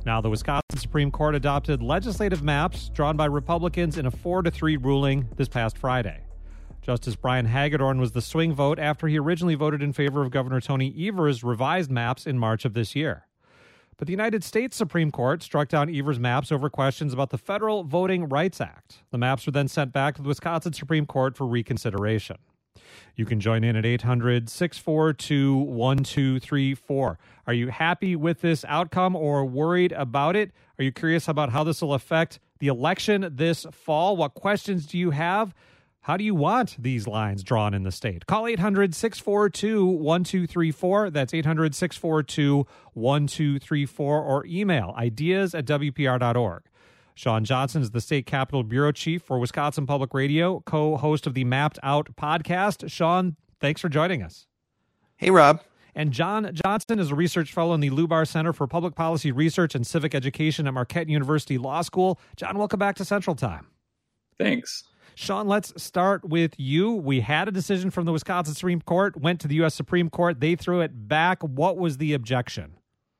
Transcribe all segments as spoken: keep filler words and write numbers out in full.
Now, the Wisconsin Supreme Court adopted legislative maps drawn by Republicans in a four to three ruling this past Friday. Justice Brian Hagedorn was the swing vote after he originally voted in favor of Governor Tony Evers' revised maps in March of this year. But the United States Supreme Court struck down Evers' maps over questions about the Federal Voting Rights Act. The maps were then sent back to the Wisconsin Supreme Court for reconsideration. You can join in at eight hundred, six four two, one two three four. Are you happy with this outcome or worried about it? Are you curious about how this will affect the election this fall? What questions do you have? How do you want these lines drawn in the state? Call eight hundred, six four two, one two three four. That's eight hundred, six four two, one two three four. Or email ideas at W P R dot org. Shawn Johnson is the State Capitol Bureau Chief for Wisconsin Public Radio, co-host of the Mapped Out podcast. Shawn, thanks for joining us. Hey, Rob. And John Johnson is a research fellow in the Lubar Center for Public Policy Research and Civic Education at Marquette University Law School. John, welcome back to Central Time. Thanks. Shawn, let's start with you. We had a decision from the Wisconsin Supreme Court, went to the U S Supreme Court. They threw it back. What was the objection?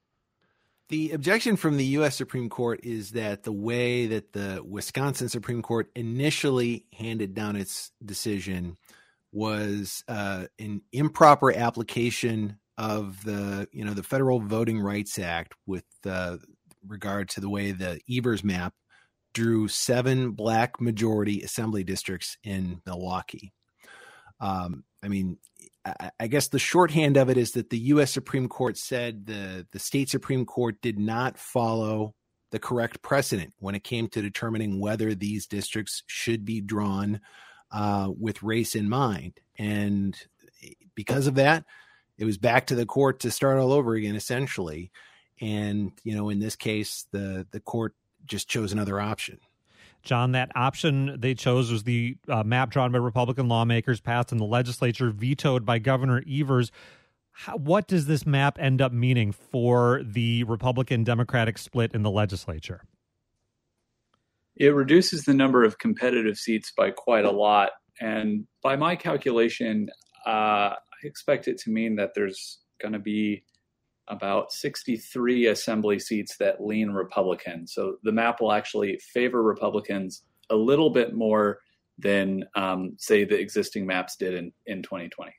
The objection from the U S Supreme Court is that the way that the Wisconsin Supreme Court initially handed down its decision was uh, an improper application of the, you know, the Federal Voting Rights Act with uh, regard to the way the Evers map drew seven black majority assembly districts in Milwaukee. Um, I mean, I, I guess the shorthand of it is that the U S Supreme Court said the, the state Supreme Court did not follow the correct precedent when it came to determining whether these districts should be drawn uh, with race in mind. And because of that, it was back to the court to start all over again, essentially. And, you know, in this case, the, the court just chose another option. John, that option they chose was the uh, map drawn by Republican lawmakers, passed in the legislature, vetoed by Governor Evers. How, what does this map end up meaning for the Republican-Democratic split in the legislature? It reduces the number of competitive seats by quite a lot. And by my calculation, uh, I expect it to mean that there's going to be about sixty-three assembly seats that lean Republican. So the map will actually favor Republicans a little bit more than, um, say, the existing maps did in, in twenty twenty.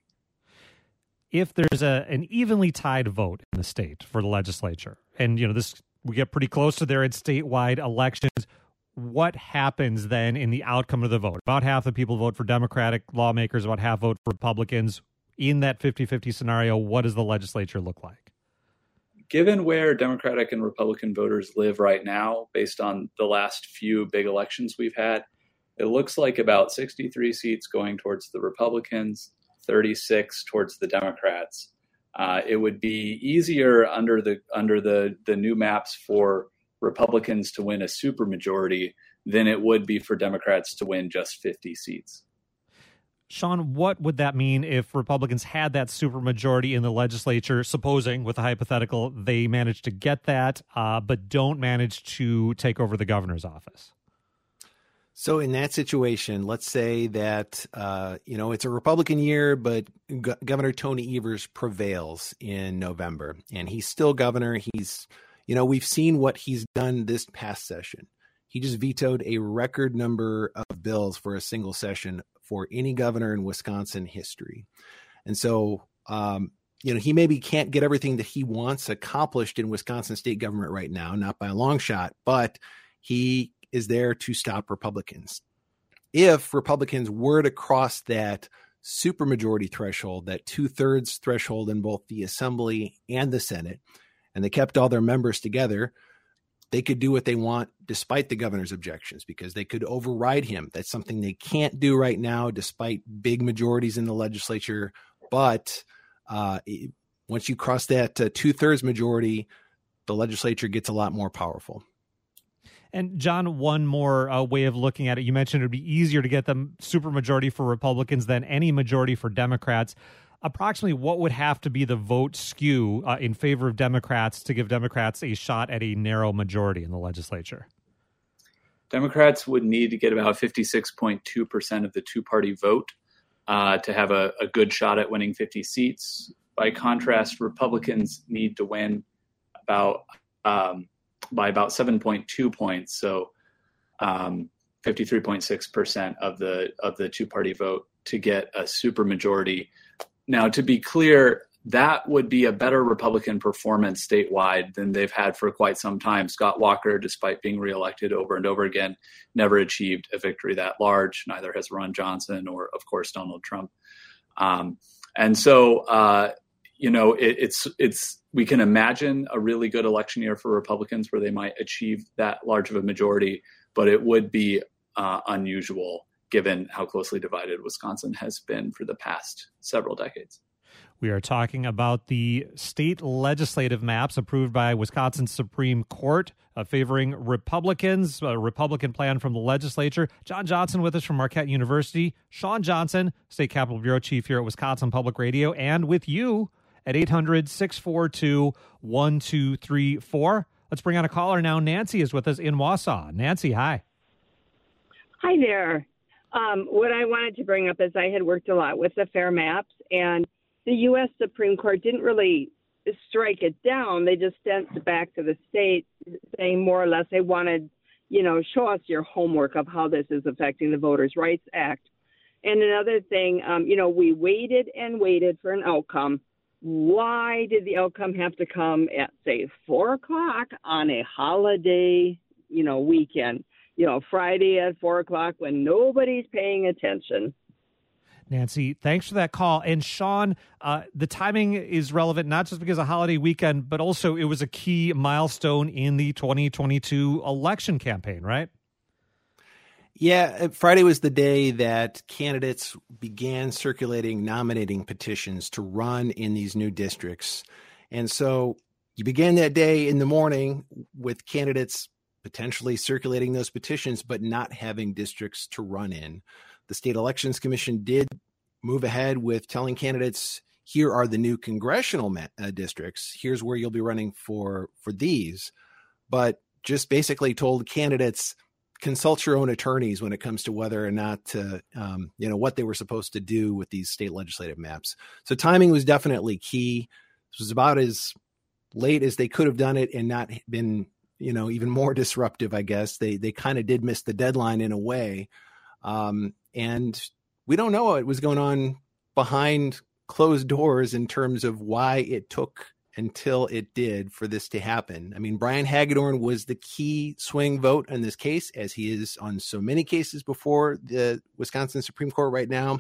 If there's a an evenly tied vote in the state for the legislature, and you know this, we get pretty close to there in statewide elections, what happens then in the outcome of the vote? About half the people vote for Democratic lawmakers, about half vote for Republicans. In that fifty-fifty scenario, what does the legislature look like? Given where Democratic and Republican voters live right now, based on the last few big elections we've had, it looks like about sixty-three seats going towards the Republicans, thirty-six towards the Democrats. Uh, it would be easier under the under the, the new maps for Republicans to win a supermajority than it would be for Democrats to win just fifty seats. Shawn, what would that mean if Republicans had that supermajority in the legislature, supposing, with a hypothetical, they manage to get that, uh, but don't manage to take over the governor's office? So in that situation, let's say that, uh, you know, it's a Republican year, but Go- Governor Tony Evers prevails in November, and he's still governor. He's, you know, we've seen what he's done this past session. He just vetoed a record number of bills for a single session for any governor in Wisconsin history. And so, um, you know, he maybe can't get everything that he wants accomplished in Wisconsin state government right now, not by a long shot, but he is there to stop Republicans. If Republicans were to cross that supermajority threshold, that two-thirds threshold in both the Assembly and the Senate, and they kept all their members together, they could do what they want despite the governor's objections, because they could override him. That's something they can't do right now, despite big majorities in the legislature. But uh, it, once you cross that uh, two-thirds majority, the legislature gets a lot more powerful. And John, one more uh, way of looking at it, you mentioned it would be easier to get the supermajority for Republicans than any majority for Democrats. Approximately what would have to be the vote skew uh, in favor of Democrats to give Democrats a shot at a narrow majority in the legislature? Democrats would need to get about fifty-six point two percent of the two-party vote uh, to have a, a good shot at winning fifty seats. By contrast, Republicans need to win about um, by about seven point two points. So um, fifty-three point six percent of the of the two-party vote to get a supermajority. Now, to be clear, that would be a better Republican performance statewide than they've had for quite some time. Scott Walker, despite being reelected over and over again, never achieved a victory that large. Neither has Ron Johnson or, of course, Donald Trump. Um, and so, uh, you know, it, it's it's we can imagine a really good election year for Republicans where they might achieve that large of a majority, but it would be uh, unusual given how closely divided Wisconsin has been for the past several decades. We are talking about the state legislative maps approved by Wisconsin's Supreme Court, uh, favoring Republicans, a Republican plan from the legislature. John Johnson with us from Marquette University. Shawn Johnson, State Capitol Bureau Chief here at Wisconsin Public Radio, and with you at eight hundred, six four two, one two three four. Let's bring on a caller now. Nancy is with us in Wausau. Nancy, hi. Hi there. Um, what I wanted to bring up is I had worked a lot with the FAIR maps, and the U S Supreme Court didn't really strike it down. They just sent it back to the state saying more or less they wanted, you know, show us your homework of how this is affecting the Voters' Rights Act. And another thing, um, you know, we waited and waited for an outcome. Why did the outcome have to come at, say, four o'clock on a holiday, you know, weekend? You know, Friday at four o'clock when nobody's paying attention. Nancy, thanks for that call. And Shawn, uh, the timing is relevant not just because of holiday weekend, but also it was a key milestone in the twenty twenty-two election campaign, right? Yeah, Friday was the day that candidates began circulating nominating petitions to run in these new districts. And so you began that day in the morning with candidates potentially circulating those petitions, but not having districts to run in. The State Elections Commission did move ahead with telling candidates, here are the new congressional ma- uh, districts. Here's where you'll be running for, for these. But just basically told candidates, consult your own attorneys when it comes to whether or not to, um, you know, what they were supposed to do with these state legislative maps. So timing was definitely key. This was about as late as they could have done it and not been, you know, even more disruptive, I guess. They they kind of did miss the deadline in a way. Um, and we don't know what was going on behind closed doors in terms of why it took until it did for this to happen. I mean, Brian Hagedorn was the key swing vote in this case, as he is on so many cases before the Wisconsin Supreme Court right now.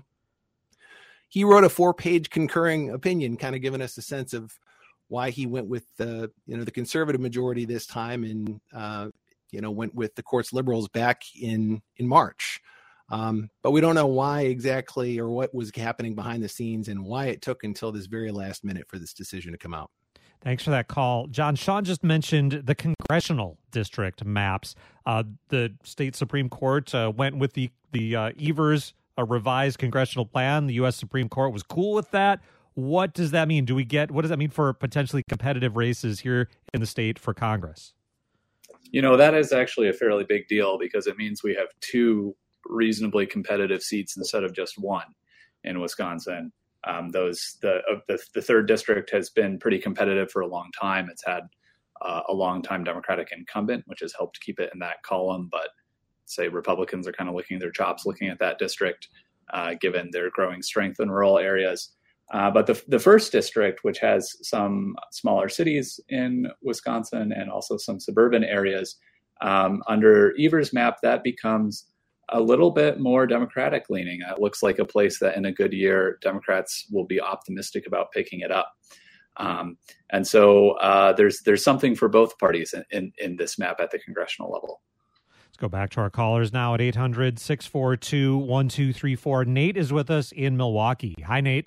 He wrote a four-page concurring opinion, kind of giving us a sense of why he went with the, you know, the conservative majority this time and, uh, you know, went with the court's liberals back in, in March. Um, but we don't know why exactly or what was happening behind the scenes and why it took until this very last minute for this decision to come out. Thanks for that call. John, Shawn just mentioned the congressional district maps. Uh, the state Supreme Court uh, went with the, the uh, Evers uh, revised congressional plan. The U S Supreme Court was cool with that. What does that mean? Do we get, what does that mean for potentially competitive races here in the state for Congress? You know, that is actually a fairly big deal because it means we have two reasonably competitive seats instead of just one in Wisconsin. Um, those the, uh, the the third district has been pretty competitive for a long time. It's had uh, a long time Democratic incumbent, which has helped keep it in that column. But say Republicans are kind of licking their chops looking at that district, uh, given their growing strength in rural areas. Uh, but the the first district, which has some smaller cities in Wisconsin and also some suburban areas, um, under Evers' map, that becomes a little bit more Democratic leaning. It looks like a place that in a good year, Democrats will be optimistic about picking it up. Um, and so uh, there's there's something for both parties in, in, in this map at the congressional level. Let's go back to our callers now at eight hundred, six four two, one two three four. Nate is with us in Milwaukee. Hi, Nate.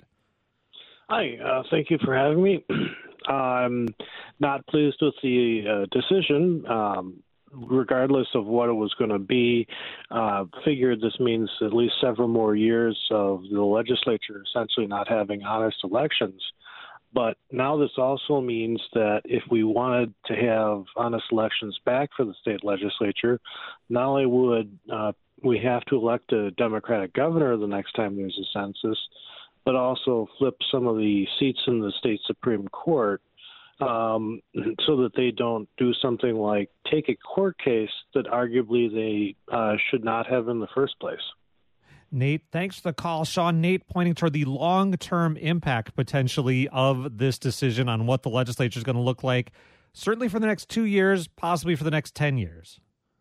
Hi, uh, thank you for having me. I'm not pleased with the uh, decision, um, regardless of what it was going to be. Uh, figured this means at least several more years of the legislature essentially not having honest elections. But now this also means that if we wanted to have honest elections back for the state legislature, not only would uh, we have to elect a Democratic governor the next time there's a census, but also flip some of the seats in the state Supreme Court um, so that they don't do something like take a court case that arguably they uh, should not have in the first place. Nate, thanks for the call. Sean, Nate pointing toward the long-term impact potentially of this decision on what the legislature is going to look like, certainly for the next two years, possibly for the next ten years.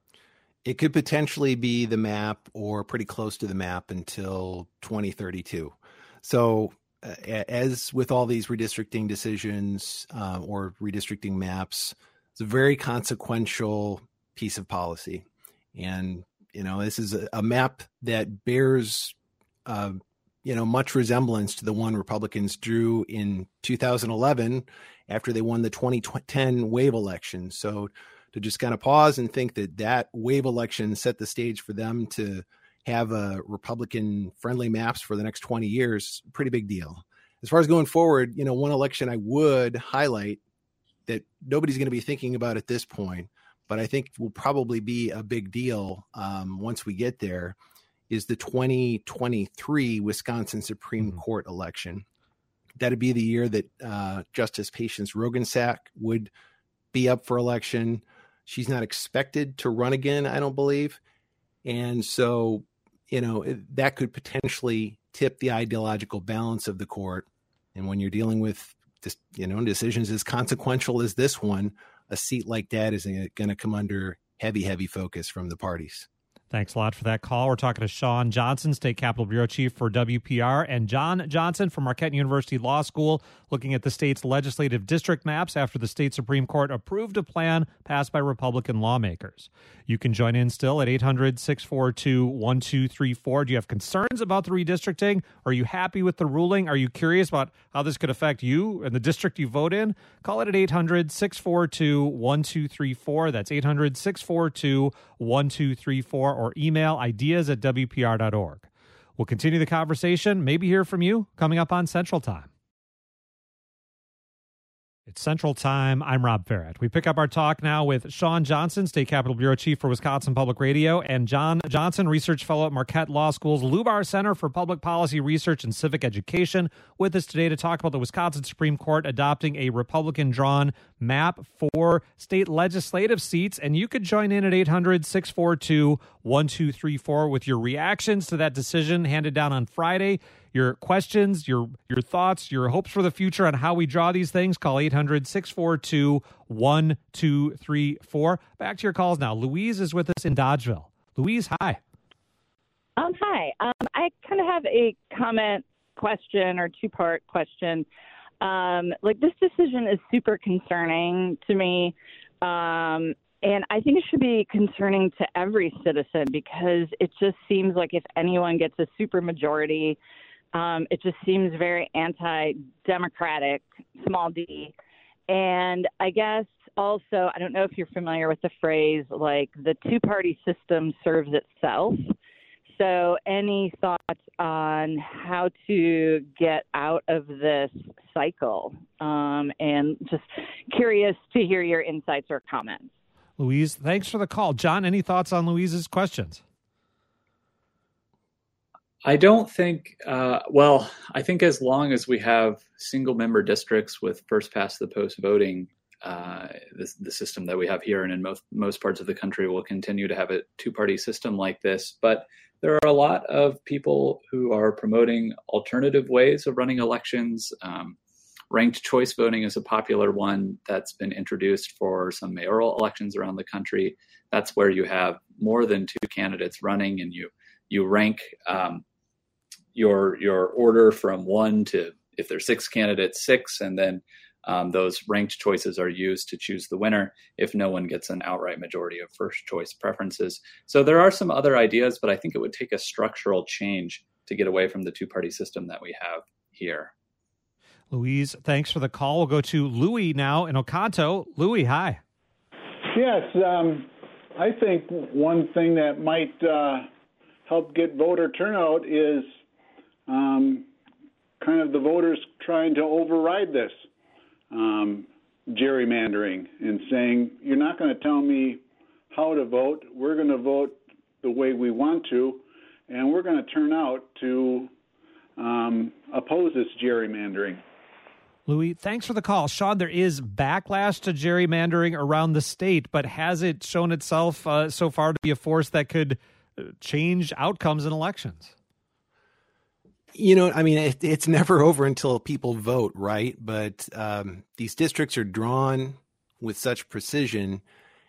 It could potentially be the map or pretty close to the map until twenty thirty-two. So uh, as with all these redistricting decisions uh, or redistricting maps, it's a very consequential piece of policy. And you know, this is a, a map that bears, uh, you know, much resemblance to the one Republicans drew in two thousand eleven after they won the twenty ten wave election. So to just kind of pause and think that that wave election set the stage for them to have a Republican-friendly maps for the next twenty years, pretty big deal. As far as going forward, you know, one election I would highlight that nobody's going to be thinking about at this point, but I think will probably be a big deal um, once we get there, is the twenty twenty-three Wisconsin Supreme mm-hmm. Court election. That'd be the year that uh, Justice Patience Roggensack would be up for election. She's not expected to run again, I don't believe. And so, you know, that could potentially tip the ideological balance of the court. And when you're dealing with, this, you know, decisions as consequential as this one, a seat like that is going to come under heavy, heavy focus from the parties. Thanks a lot for that call. We're talking to Shawn Johnson, State Capitol Bureau Chief for W P R, and John Johnson from Marquette University Law School, looking at the state's legislative district maps after the state Supreme Court approved a plan passed by Republican lawmakers. You can join in still at eight hundred, six four two, one two three four. Do you have concerns about the redistricting? Are you happy with the ruling? Are you curious about how this could affect you and the district you vote in? Call it at eight hundred, six four two, one two three four. That's eight hundred, six four two, one two three four, or email ideas at W P R dot org. We'll continue the conversation, maybe hear from you, coming up on Central Time. It's Central Time. I'm Rob Farrett. We pick up our talk now with Shawn Johnson, State Capitol Bureau Chief for Wisconsin Public Radio, and John Johnson, Research Fellow at Marquette Law School's Lubar Center for Public Policy Research and Civic Education, with us today to talk about the Wisconsin Supreme Court adopting a Republican-drawn map for state legislative seats. And you could join in at eight hundred, six four two, one two three four with your reactions to that decision handed down on Friday. Your questions, your your thoughts, your hopes for the future on how we draw these things. Call eight hundred, six four two, one two three four. Back to your calls now. Louise is with us in Dodgeville. Louise, hi. Um, hi. Um, I kind of have a comment, question, or two-part question. Um, like, this decision is super concerning to me, um, and I think it should be concerning to every citizen because it just seems like if anyone gets a super majority, Um, it just seems very anti-democratic, small d. And I guess also, I don't know if you're familiar with the phrase, like the two-party system serves itself. So any thoughts on how to get out of this cycle? Um, and just curious to hear your insights or comments. Louise, thanks for the call. John, any thoughts on Louise's questions? I don't think, uh, well, I think as long as we have single member districts with first past the post voting, uh, the, the system that we have here and in most, most parts of the country will continue to have a two-party system like this. But there are a lot of people who are promoting alternative ways of running elections. Um, ranked choice voting is a popular one that's been introduced for some mayoral elections around the country. That's where you have more than two candidates running and you you rank um, your your order from one to, if there's six candidates, six, and then um, those ranked choices are used to choose the winner if no one gets an outright majority of first choice preferences. So there are some other ideas, but I think it would take a structural change to get away from the two-party system that we have here. Louise, thanks for the call. We'll go to Louis now in Oconto. Louis, hi. Yes, um, I think one thing that might uh, help get voter turnout is um, kind of the voters trying to override this um, gerrymandering and saying, you're not going to tell me how to vote. We're going to vote the way we want to, and we're going to turn out to um, oppose this gerrymandering. Louis, thanks for the call. Sean, there is backlash to gerrymandering around the state, but has it shown itself uh, so far to be a force that could change outcomes in elections? You know, I mean, it, it's never over until people vote, right? But um, these districts are drawn with such precision,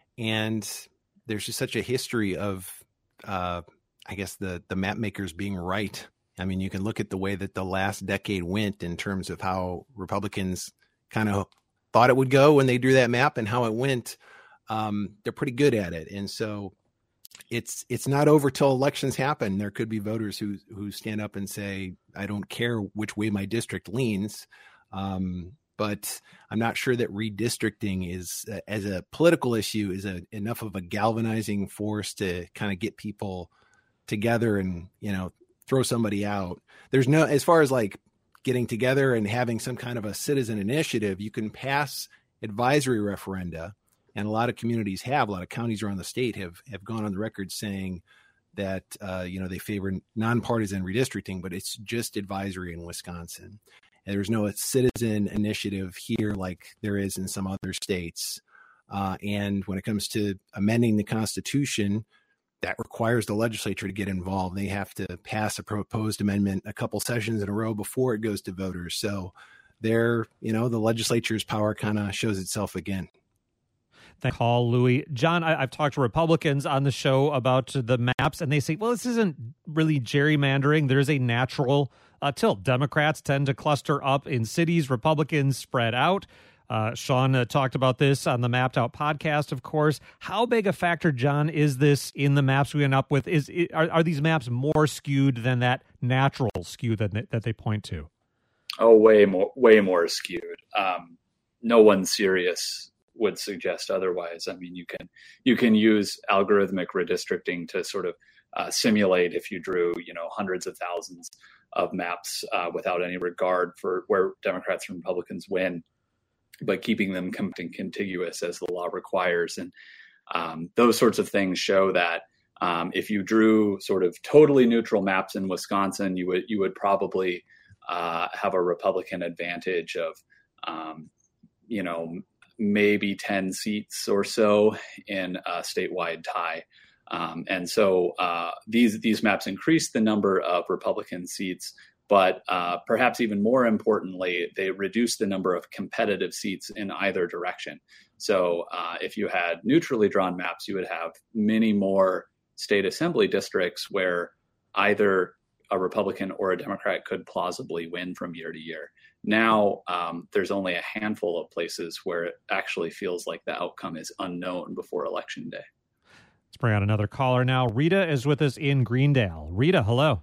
and there's just such a history of, uh, I guess, the, the map makers being right. I mean, you can look at the way that the last decade went in terms of how Republicans kind of thought it would go when they drew that map and how it went. Um, they're pretty good at it. And so it's it's not over till elections happen. There could be voters who who stand up and say, I don't care which way my district leans. Um, but I'm not sure that redistricting is, uh, as a political issue, is a, enough of a galvanizing force to kind of get people together and, you know, throw somebody out. There's no, as far as like getting together and having some kind of a citizen initiative, you can pass advisory referenda. And a lot of communities have, a lot of counties around the state have, have gone on the record saying that, uh, you know, they favor nonpartisan redistricting, but it's just advisory in Wisconsin. And there's no citizen initiative here like there is in some other states. Uh, and when it comes to amending the Constitution, that requires the legislature to get involved. They have to pass a proposed amendment a couple sessions in a row before it goes to voters. So there, you know, the legislature's power kind of shows itself again. Thank you, call, Louis. John, I, I've talked to Republicans on the show about the maps, and they say, well, this isn't really gerrymandering. There's a natural uh, tilt. Democrats tend to cluster up in cities. Republicans spread out. Uh, Sean uh, talked about this on the Mapped Out podcast, of course. How big a factor, John, is this in the maps we end up with? Is are, are these maps more skewed than that natural skew that they, that they point to? Oh, way more, way more skewed. Um, no one serious would suggest otherwise. I mean, you can you can use algorithmic redistricting to sort of uh, simulate if you drew, you know, hundreds of thousands of maps uh, without any regard for where Democrats and Republicans win, but keeping them contiguous as the law requires. And um, those sorts of things show that um, if you drew sort of totally neutral maps in Wisconsin, you would you would probably uh, have a Republican advantage of, um, you know, maybe ten seats or so in a statewide tie. Um, and so uh, these these maps increase the number of Republican seats, but uh, perhaps even more importantly, they reduce the number of competitive seats in either direction. So uh, if you had neutrally drawn maps, you would have many more state assembly districts where either a Republican or a Democrat could plausibly win from year to year. Now, um, there's only a handful of places where it actually feels like the outcome is unknown before Election Day. Let's bring on another caller now. Rita is with us in Greendale. Rita, hello.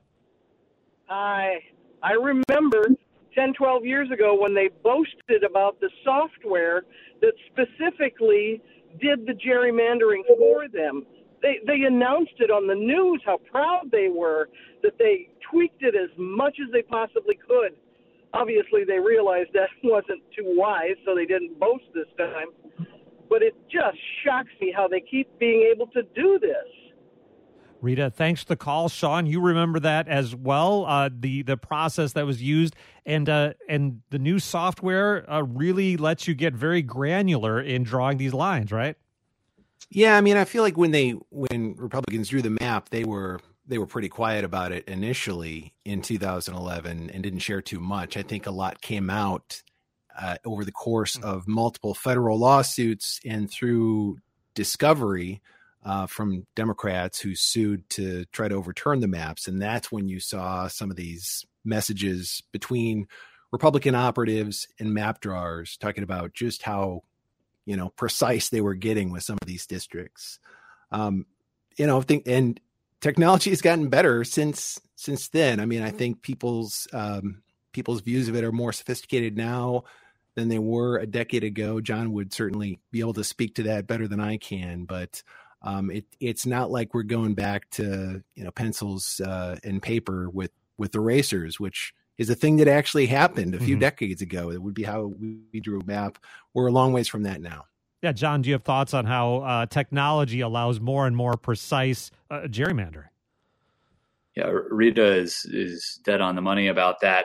Hi. I remember ten, twelve years ago when they boasted about the software that specifically did the gerrymandering for them. They they announced it on the news, how proud they were that they tweaked it as much as they possibly could. Obviously, they realized that wasn't too wise, so they didn't boast this time. But it just shocks me how they keep being able to do this. Rita, thanks for the call. Sean, you remember that as well, uh, the the process that was used. And uh, and the new software uh, really lets you get very granular in drawing these lines, right? Yeah, I mean, I feel like when they when Republicans drew the map, they were they were pretty quiet about it initially in two thousand eleven and didn't share too much. I think a lot came out uh, over the course of multiple federal lawsuits and through discovery uh, from Democrats who sued to try to overturn the maps. And that's when you saw some of these messages between Republican operatives and map drawers talking about just how, you know, precise they were getting with some of these districts. Um, you know, I think, and technology has gotten better since since then. I mean, I think people's um, people's views of it are more sophisticated now than they were a decade ago. John would certainly be able to speak to that better than I can, but um, it it's not like we're going back to, you know, pencils uh, and paper with with erasers, which is a thing that actually happened a few mm-hmm. decades ago. It would be how we drew a map. We're a long ways from that now. Yeah, John, do you have thoughts on how uh, technology allows more and more precise uh, gerrymandering? Yeah, Rita is is dead on the money about that.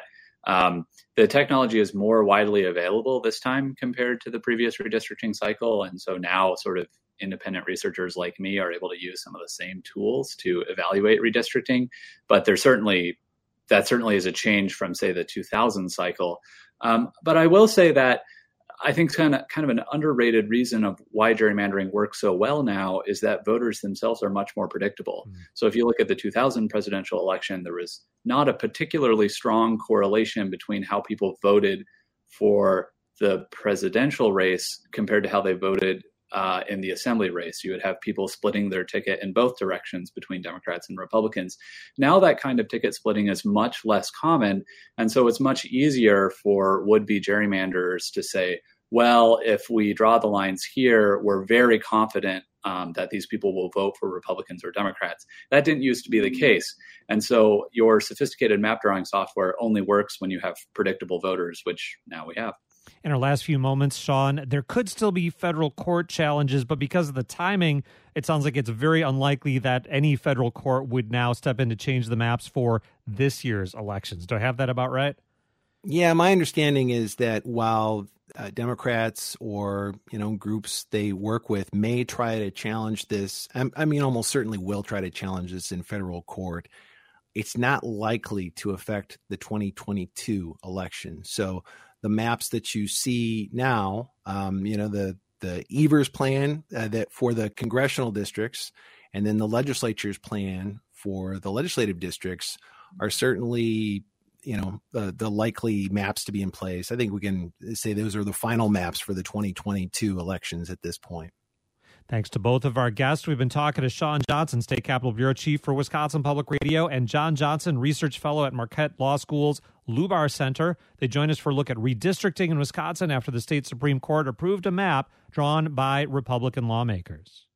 Um, the technology is more widely available this time compared to the previous redistricting cycle. And so now sort of independent researchers like me are able to use some of the same tools to evaluate redistricting. But there's certainly, that certainly is a change from, say, the two thousand cycle. Um, but I will say that I think kind of kind of an underrated reason of why gerrymandering works so well now is that voters themselves are much more predictable. Mm. So if you look at the two thousand presidential election, there was not a particularly strong correlation between how people voted for the presidential race compared to how they voted uh, in the assembly race. You would have people splitting their ticket in both directions between Democrats and Republicans. Now that kind of ticket splitting is much less common. And so it's much easier for would-be gerrymanderers to say, well, if we draw the lines here, we're very confident um, that these people will vote for Republicans or Democrats. That didn't used to be the case. And so your sophisticated map drawing software only works when you have predictable voters, which now we have. In our last few moments, Sean, there could still be federal court challenges, but because of the timing, it sounds like it's very unlikely that any federal court would now step in to change the maps for this year's elections. Do I have that about right? Yeah, my understanding is that while uh, Democrats or, you know, groups they work with may try to challenge this, I, I mean, almost certainly will try to challenge this in federal court, it's not likely to affect the twenty twenty-two election. So the maps that you see now, um, you know, the the Evers plan uh, that for the congressional districts, and then the legislature's plan for the legislative districts are certainly, you know, the the likely maps to be in place. I think we can say those are the final maps for the twenty twenty-two elections at this point. Thanks to both of our guests. We've been talking to Sean Johnson, State Capitol Bureau Chief for Wisconsin Public Radio, and John Johnson, Research Fellow at Marquette Law School's Lubar Center. They join us for a look at redistricting in Wisconsin after the state Supreme Court approved a map drawn by Republican lawmakers.